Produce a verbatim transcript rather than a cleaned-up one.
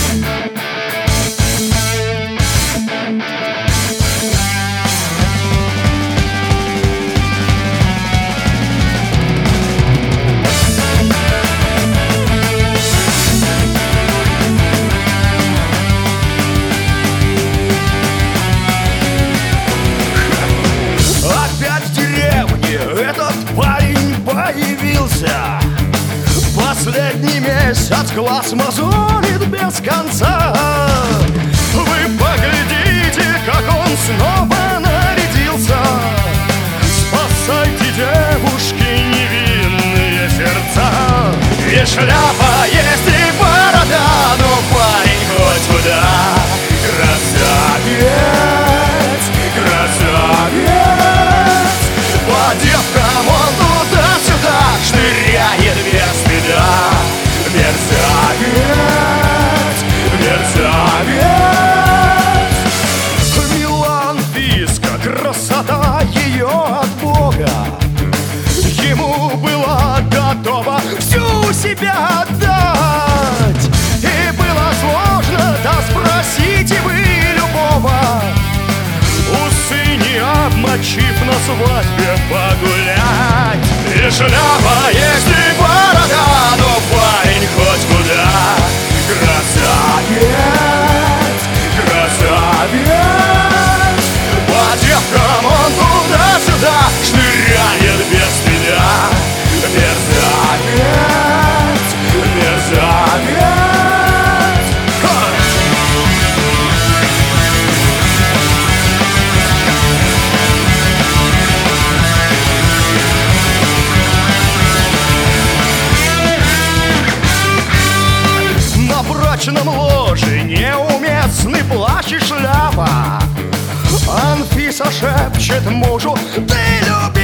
Последний месяц глаз мозолит без конца. Вы поглядите, как он снова нарядился. Спасайте, девушки, невинные сердца. И шляпа есть, и борода, но парень хоть куда. Красавец, красавец. По девкам он туда-сюда шныряет без стыда. Мерзавец, мерзавец. Мила Анфиска, красота ее от Бога. Ему было готово всю себя отдать. И было сложно, да спросите вы любого. Усы не обмочив, на свадьбе погулять. И шляпа есть, и борода, но парень хоть куда. Красавец, красавец. По девкам он туда-сюда шныряет без стыда. Мерзавец, мерзавец. Ха! На брачном ложе неуместный плащ и шляпа. Анфиса шепчет мужу: ты любишь